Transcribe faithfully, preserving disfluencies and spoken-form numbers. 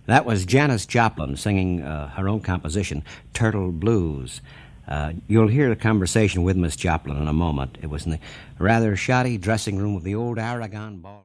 That was Janis Joplin singing uh, her own composition, Turtle Blues. Uh, you'll hear a conversation with Miss Joplin in a moment. It was in the rather shoddy dressing room of the old Aragon Ball.